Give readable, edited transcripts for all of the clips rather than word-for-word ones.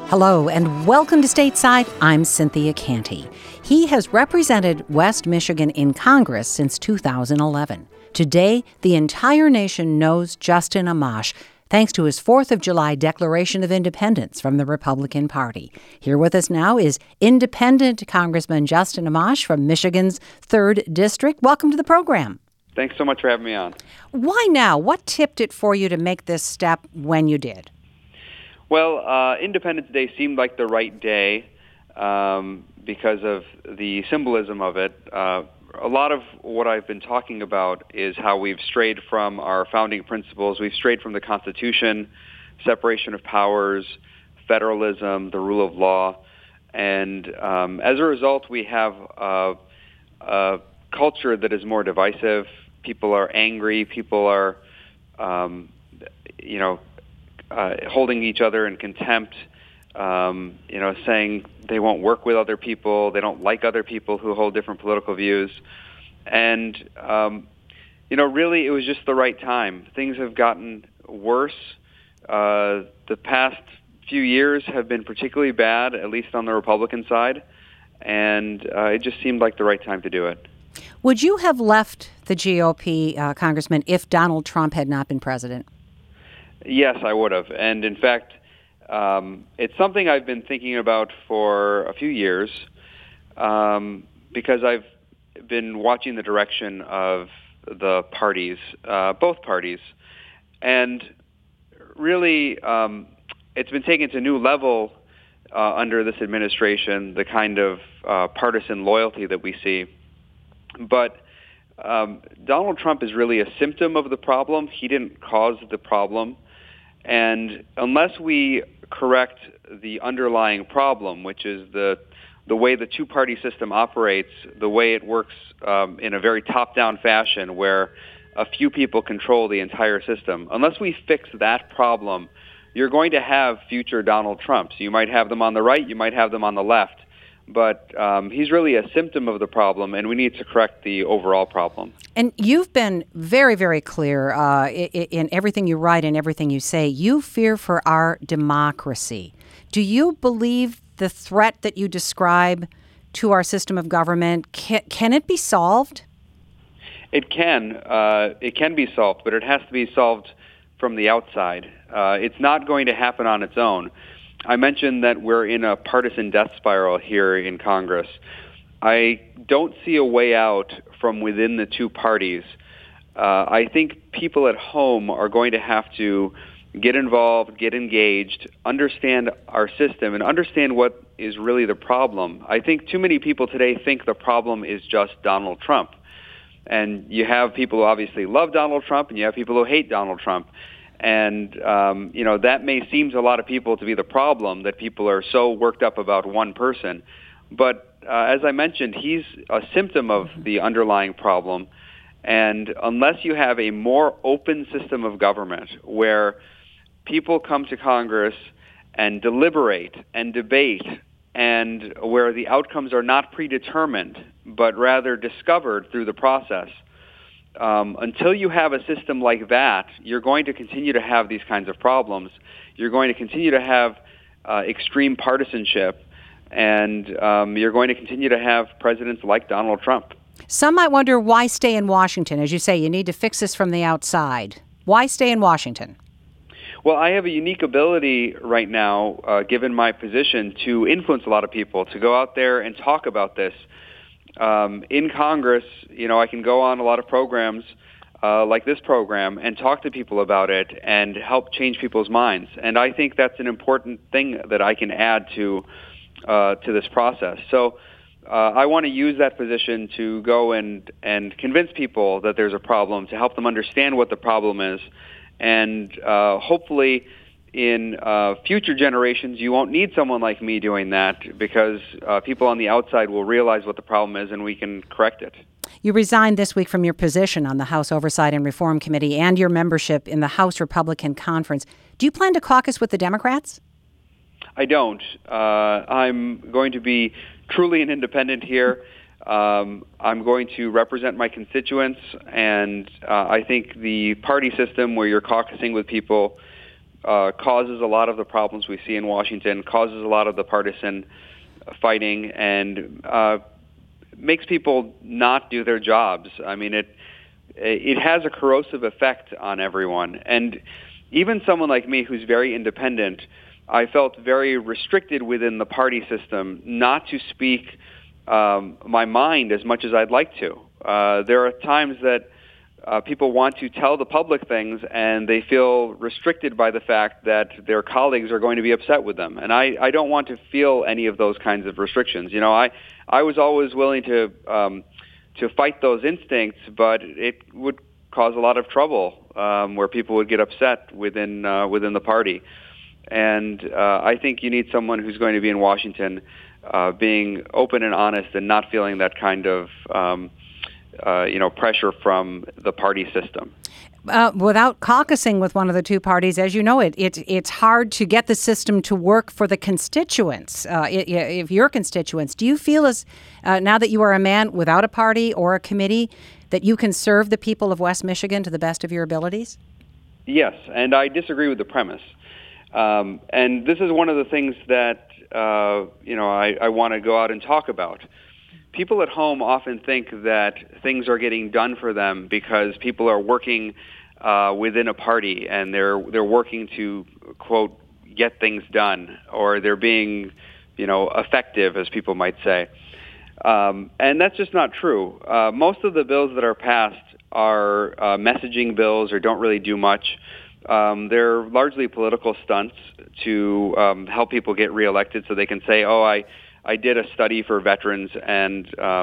Hello and welcome to Stateside. I'm Cynthia Canty. He has represented West Michigan in Congress since 2011. Today, the entire nation knows Justin Amash, thanks to his 4th of July Declaration of Independence from the Republican Party. Here with us now is Independent Congressman Justin Amash from Michigan's 3rd District. Welcome to the program. Thanks so much for having me on. Why now? What tipped it for you to make this step when you did? Well, Independence Day seemed like the right day because of the symbolism of it. A lot of what I've been talking about is how we've strayed from our founding principles. We've strayed from the Constitution, separation of powers, federalism, the rule of law. And as a result, we have a culture that is more divisive. People are angry. People are, holding each other in contempt, saying they won't work with other people. They don't like other people who hold different political views. And, really it was just the right time. Things have gotten worse. The past few years have been particularly bad, at least on the Republican side. And it just seemed like the right time to do it. Would you have left the GOP, Congressman, if Donald Trump had not been president? Yes, I would have. And in fact, it's something I've been thinking about for a few years because I've been watching the direction of the parties, both parties. And really, it's been taken to a new level under this administration, the kind of partisan loyalty that we see. But Donald Trump is really a symptom of the problem. He didn't cause the problem. And unless we correct the underlying problem, which is the way the two-party system operates, the way it works in a very top-down fashion where a few people control the entire system, unless we fix that problem, you're going to have future Donald Trumps. You might have them on the right, you might have them on the left. But he's really a symptom of the problem, and we need to correct the overall problem. And you've been very, very clear in everything you write and everything you say. You fear for our democracy. Do you believe the threat that you describe to our system of government, can it be solved? It can. It can be solved, but it has to be solved from the outside. It's not going to happen on its own. I mentioned that we're in a partisan death spiral here in Congress. I don't see a way out from within the two parties. I think people at home are going to have to get involved, get engaged, understand our system, and understand what is really the problem. I think too many people today think the problem is just Donald Trump. And you have people who obviously love Donald Trump, and you have people who hate Donald Trump. And, that may seem to a lot of people to be the problem, that people are so worked up about one person. But as I mentioned, he's a symptom of the underlying problem. And unless you have a more open system of government where people come to Congress and deliberate and debate and where the outcomes are not predetermined, but rather discovered through the process, until you have a system like that, you're going to continue to have these kinds of problems. You're going to continue to have extreme partisanship, and you're going to continue to have presidents like Donald Trump. Some might wonder why stay in Washington. As you say, you need to fix this from the outside. Why stay in Washington? Well, I have a unique ability right now, given my position, to influence a lot of people, to go out there and talk about this. In Congress, I can go on a lot of programs like this program and talk to people about it and help change people's minds. And I think that's an important thing that I can add to this process. So I want to use that position to go and convince people that there's a problem, to help them understand what the problem is. And hopefully in future generations, you won't need someone like me doing that because people on the outside will realize what the problem is and we can correct it. You resigned this week from your position on the House Oversight and Reform Committee and your membership in the House Republican Conference. Do you plan to caucus with the Democrats? I don't. I'm going to be truly an independent here. I'm going to represent my constituents, and I think the party system where you're caucusing with people causes a lot of the problems we see in Washington, causes a lot of the partisan fighting, and makes people not do their jobs. I mean, it has a corrosive effect on everyone. And even someone like me who's very independent, I felt very restricted within the party system not to speak my mind as much as I'd like to. There are times that people want to tell the public things, and they feel restricted by the fact that their colleagues are going to be upset with them. And I don't want to feel any of those kinds of restrictions. You know, I was always willing to fight those instincts, but it would cause a lot of trouble where people would get upset within the party. And I think you need someone who's going to be in Washington being open and honest and not feeling that kind of pressure from the party system. Without caucusing with one of the two parties, as you know, it's hard to get the system to work for the constituents, if your constituents. Do you feel as, now that you are a man without a party or a committee, that you can serve the people of West Michigan to the best of your abilities? Yes, and I disagree with the premise. And this is one of the things that, I want to go out and talk about. People at home often think that things are getting done for them because people are working within a party and they're working to, quote, get things done, or they're being, effective, as people might say. And that's just not true. Most of the bills that are passed are messaging bills or don't really do much. They're largely political stunts to help people get reelected so they can say, oh, I did a study for veterans, and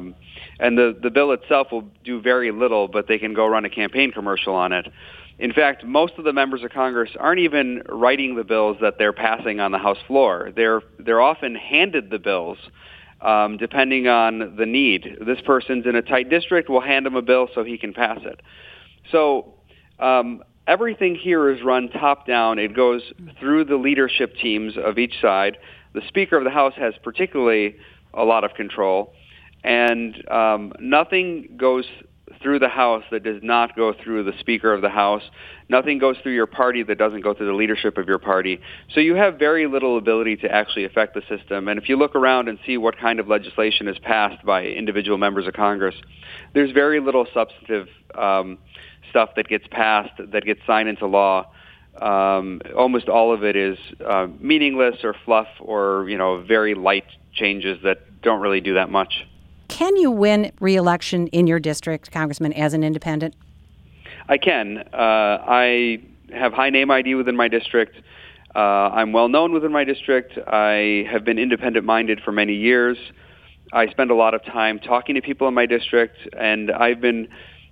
the bill itself will do very little, but they can go run a campaign commercial on it. In fact, most of the members of Congress aren't even writing the bills that they're passing on the House floor. They're often handed the bills, depending on the need. This person's in a tight district, we'll hand him a bill so he can pass it. So everything here is run top down. It goes through the leadership teams of each side. The Speaker of the House has particularly a lot of control, and nothing goes through the House that does not go through the Speaker of the House. Nothing goes through your party that doesn't go through the leadership of your party. So you have very little ability to actually affect the system. And if you look around and see what kind of legislation is passed by individual members of Congress, there's very little substantive stuff that gets passed, that gets signed into law. Almost all of it is meaningless or fluff or, very light changes that don't really do that much. Can you win re-election in your district, Congressman, as an independent? I can. I have high name ID within my district. I'm well known within my district. I have been independent-minded for many years. I spend a lot of time talking to people in my district, and I've been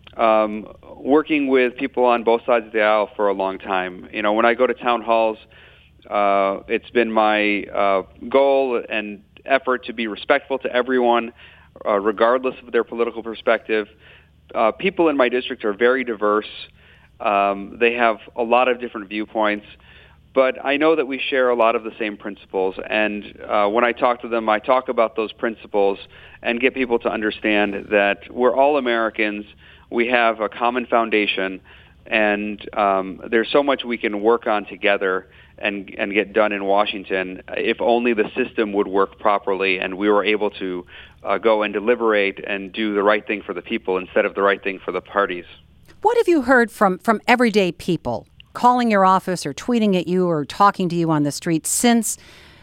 working with people on both sides of the aisle for a long time. When I go to town halls, it's been my goal and effort to be respectful to everyone, regardless of their political perspective. People in my district are very diverse. They have a lot of different viewpoints, but I know that we share a lot of the same principles. And when I talk to them, I talk about those principles and get people to understand that we're all Americans. We have a common foundation, and there's so much we can work on together and get done in Washington if only the system would work properly and we were able to go and deliberate and do the right thing for the people instead of the right thing for the parties. What have you heard from everyday people calling your office or tweeting at you or talking to you on the street since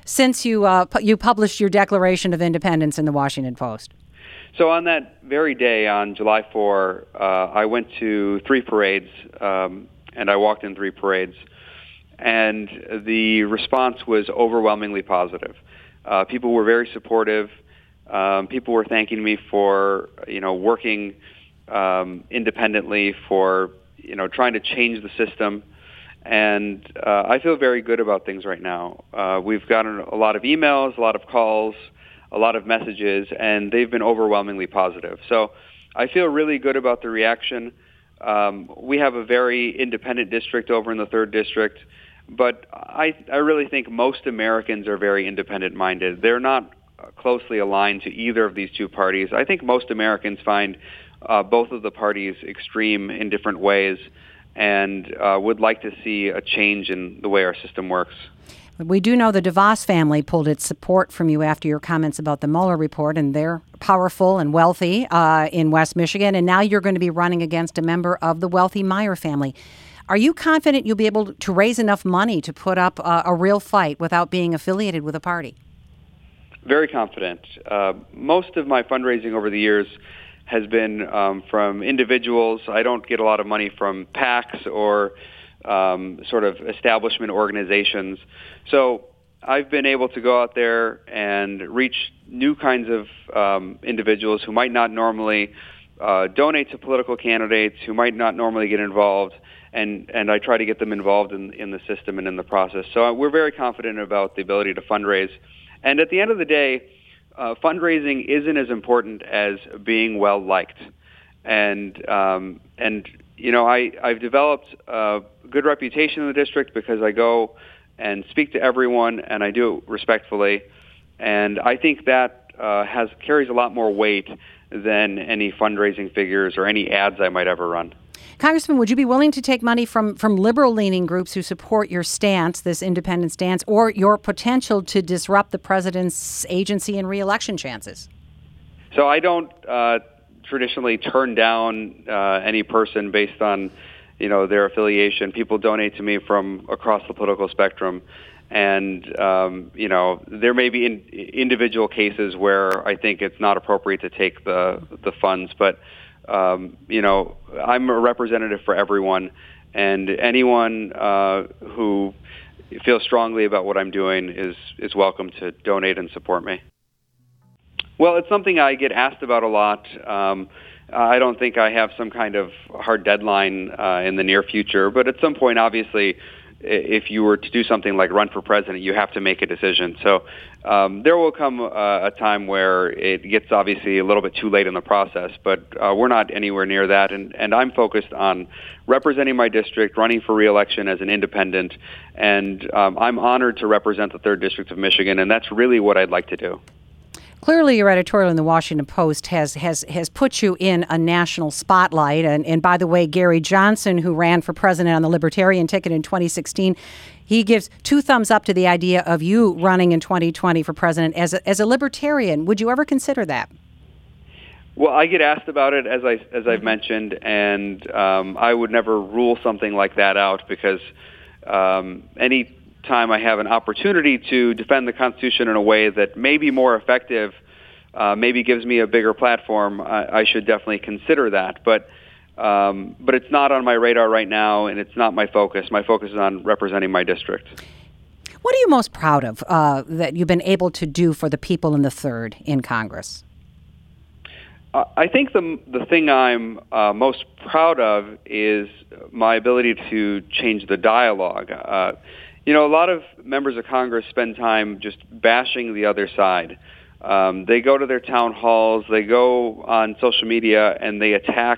you published your Declaration of Independence in the Washington Post? So on that very day, on July 4, I went to 3 parades, and I walked in 3 parades. And the response was overwhelmingly positive. People were very supportive. People were thanking me for, working independently, for, trying to change the system. And I feel very good about things right now. We've gotten a lot of emails, a lot of calls, a lot of messages, and they've been overwhelmingly positive. So I feel really good about the reaction. We have a very independent district over in the 3rd District, but I really think most Americans are very independent-minded. They're not closely aligned to either of these two parties. I think most Americans find both of the parties extreme in different ways, and would like to see a change in the way our system works. We do know the DeVos family pulled its support from you after your comments about the Mueller report, and they're powerful and wealthy in West Michigan, and now you're going to be running against a member of the wealthy Meyer family. Are you confident you'll be able to raise enough money to put up a real fight without being affiliated with a party? Very confident. Most of my fundraising over the years has been from individuals. I don't get a lot of money from PACs or sort of establishment organizations. So I've been able to go out there and reach new kinds of individuals who might not normally donate to political candidates, who might not normally get involved, and I try to get them involved in the system and in the process. So we're very confident about the ability to fundraise. And at the end of the day, fundraising isn't as important as being well liked. And you know, I've developed a good reputation in the district because I go and speak to everyone, and I do it respectfully. And I think that carries a lot more weight than any fundraising figures or any ads I might ever run. Congressman, would you be willing to take money from liberal-leaning groups who support your stance, this independent stance, or your potential to disrupt the president's agency and re-election chances? So I don't traditionally turn down any person based on, you know, their affiliation. People donate to me from across the political spectrum, and you know, there may be individual cases where I think it's not appropriate to take the funds, but you know, I'm a representative for everyone, and anyone who feels strongly about what I'm doing is welcome to donate and support me. Well, it's something I get asked about a lot. I don't think I have some kind of hard deadline in the near future, but at some point, obviously, if you were to do something like run for president, you have to make a decision. So there will come a time where it gets obviously a little bit too late in the process, but we're not anywhere near that. And I'm focused on representing my district, running for re-election as an independent, and I'm honored to represent the 3rd District of Michigan, and that's really what I'd like to do. Clearly, your editorial in the Washington Post has put you in a national spotlight. And by the way, Gary Johnson, who ran for president on the Libertarian ticket in 2016, he gives 2 thumbs up to the idea of you running in 2020 for president as a libertarian. Would you ever consider that? Well, I get asked about it, as I've mentioned, and I would never rule something like that out because any time I have an opportunity to defend the Constitution in a way that may be more effective, maybe gives me a bigger platform, I should definitely consider that. But it's not on my radar right now, and it's not my focus. My focus is on representing my district. What are you most proud of that you've been able to do for the people in the 3rd in Congress? I think the thing I'm most proud of is my ability to change the dialogue. You know, a lot of members of Congress spend time just bashing the other side. They go to their town halls, they go on social media, and they attack.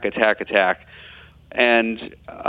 And,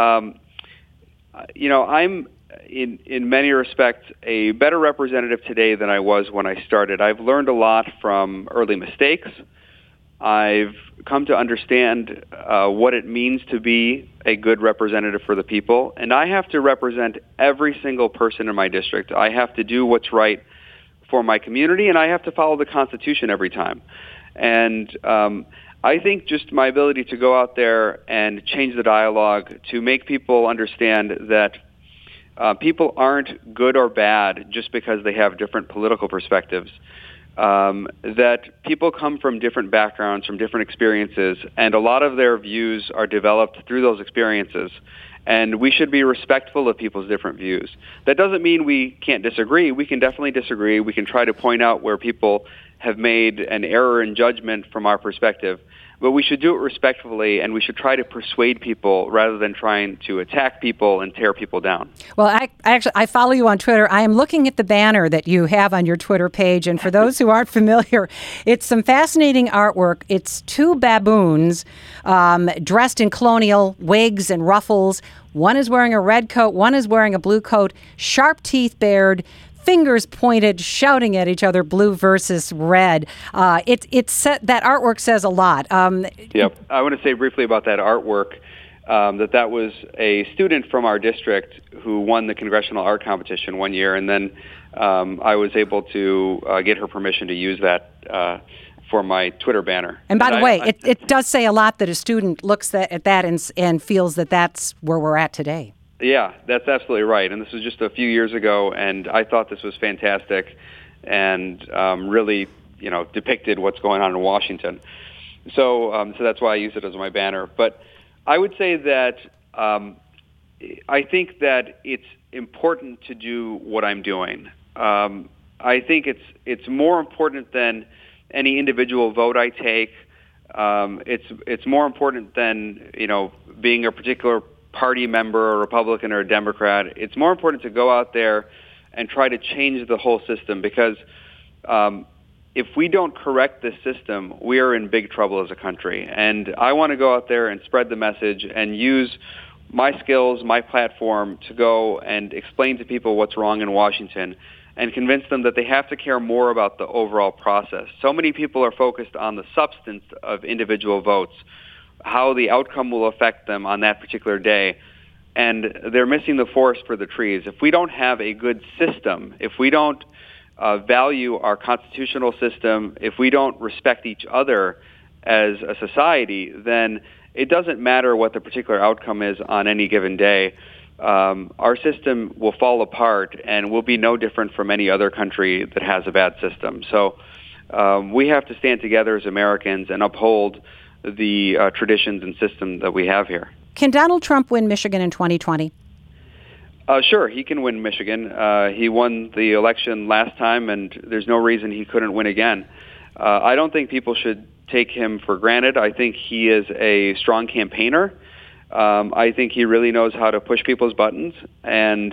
you know, I'm, in many respects, a better representative today than I was when I started. I've learned a lot from early mistakes. I've come to understand what it means to be a good representative for the people, and I have to represent every single person in my district. I have to do what's right for my community, and I have to follow the Constitution every time. And I think just my ability to go out there and change the dialogue, to make people understand that people aren't good or bad just because they have different political perspectives. That people come from different backgrounds, from different experiences, and a lot of their views are developed through those experiences. And we should be respectful of people's different views. That doesn't mean we can't disagree. We can definitely disagree. We can try to point out where people have made an error in judgment from our perspective. But we should do it respectfully, and we should try to persuade people rather than trying to attack people and tear people down. Well, I follow you on Twitter. I am looking at the banner that you have on your Twitter page, and for those who aren't familiar, it's some fascinating artwork. It's 2 baboons dressed in colonial wigs and ruffles. One is wearing a red coat, one is wearing a blue coat, sharp teeth bared, fingers pointed, shouting at each other, blue versus red. That artwork says a lot. Yep. I want to say briefly about that artwork. that was a student from our district who won the Congressional Art Competition one year, and then I was able to get her permission to use that for my Twitter banner. And by the way, it does say a lot that a student looks at that and feels that that's where we're at today. Yeah, that's absolutely right. And this was just a few years ago, and I thought this was fantastic and really, depicted what's going on in Washington. So that's why I use it as my banner. But I would say that I think that it's important to do what I'm doing. I think it's more important than any individual vote I take. It's more important than being a particular party member, a Republican or a Democrat. It's more important to go out there and try to change the whole system, because if we don't correct this system, we are in big trouble as a country. And I want to go out there and spread the message and use my skills, my platform, to go and explain to people what's wrong in Washington and convince them that they have to care more about the overall process. So many people are focused on the substance of individual votes, how the outcome will affect them on that particular day, and they're missing the forest for the trees. If we don't have a good system, if we don't value our constitutional system, if we don't respect each other as a society, then it doesn't matter what the particular outcome is on any given day. Our system will fall apart and will be no different from any other country that has a bad system. So we have to stand together as Americans and uphold the traditions and system that we have here. Can Donald Trump win Michigan in 2020? Sure, he can win Michigan. He won the election last time, and there's no reason he couldn't win again. I don't think people should take him for granted. I think he is a strong campaigner. I think he really knows how to push people's buttons, and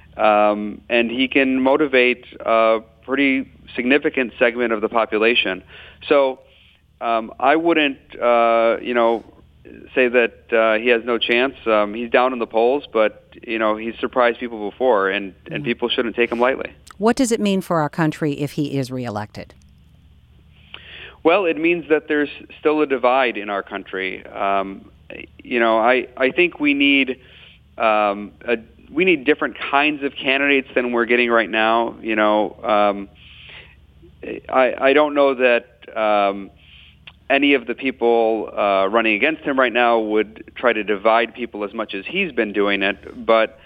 he can motivate a pretty significant segment of the population. So I wouldn't, say that he has no chance. He's down in the polls, but he's surprised people before, and people shouldn't take him lightly. What does it mean for our country if he is reelected? Well, it means that there's still a divide in our country. I think we need different kinds of candidates than we're getting right now. I don't know that any of the people running against him right now would try to divide people as much as he's been doing it. But,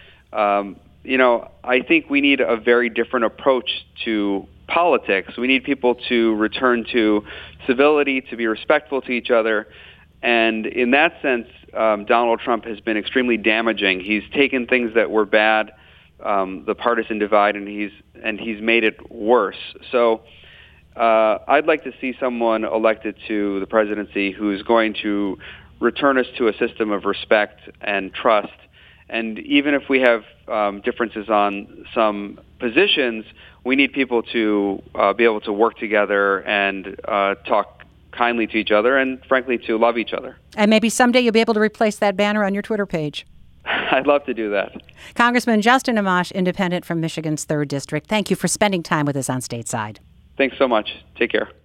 I think we need a very different approach to politics. We need people to return to civility, to be respectful to each other. And in that sense, Donald Trump has been extremely damaging. He's taken things that were bad, the partisan divide, and he's made it worse. So I'd like to see someone elected to the presidency who's going to return us to a system of respect and trust. And even if we have differences on some positions, we need people to be able to work together and talk kindly to each other and, frankly, to love each other. And maybe someday you'll be able to replace that banner on your Twitter page. I'd love to do that. Congressman Justin Amash, independent from Michigan's 3rd District, thank you for spending time with us on Stateside. Thanks so much. Take care.